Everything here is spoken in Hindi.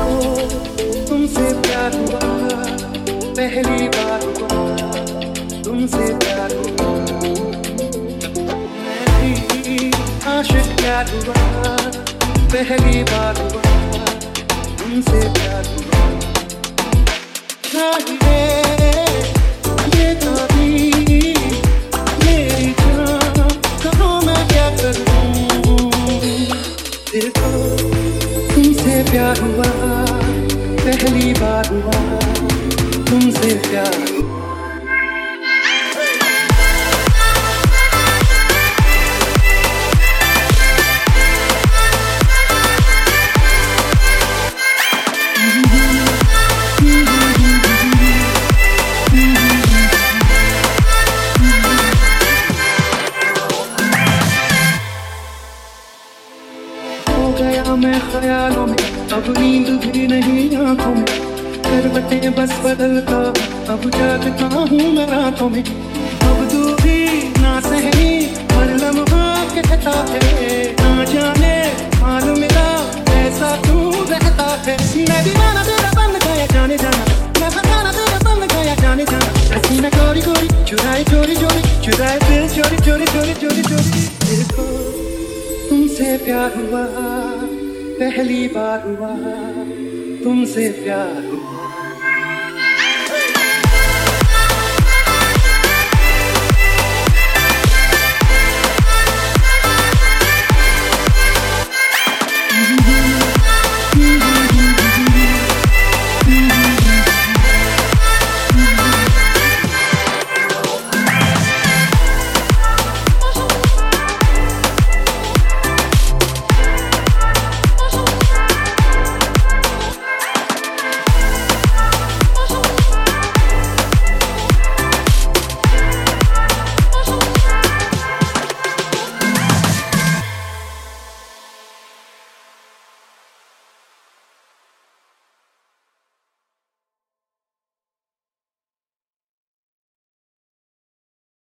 तुमसे प्यार हुआ, पहली बार हुआ, तुमसे प्यार हुआ। मैं भी आशिक प्यार हुआ, पहली बार हुआ, तुमसे प्यार हुआ। चाहिए ये कभी मेरी जान, कहो मैं क्या करूं। दिल को तुमसे प्यार हुआ, पहली बार हुआ, तुमसे प्यार हुआ। मैं ख्यालों में, अब नींद भी नहीं आंखों में, करवटें बस बदलता, अब जागता हूँ मैं रातों में। अब दूरी ना सहनी, हर लम्हा कहता है, ना जाने हाल मिला ऐसा क्यों रहता है। मैं दीवाना तेरा बन गया जाने जाना, मैं फसाना तेरा बन गया जाने जाना। ऐसी मैं गोरी गोरी चुराए चोरी चोरी, चुराए दिल चोरी चोरी चोरी चोरी चोरी। दिल को तुमसे प्यार हुआ, पहली बार हुआ, तुमसे प्यार हुआ।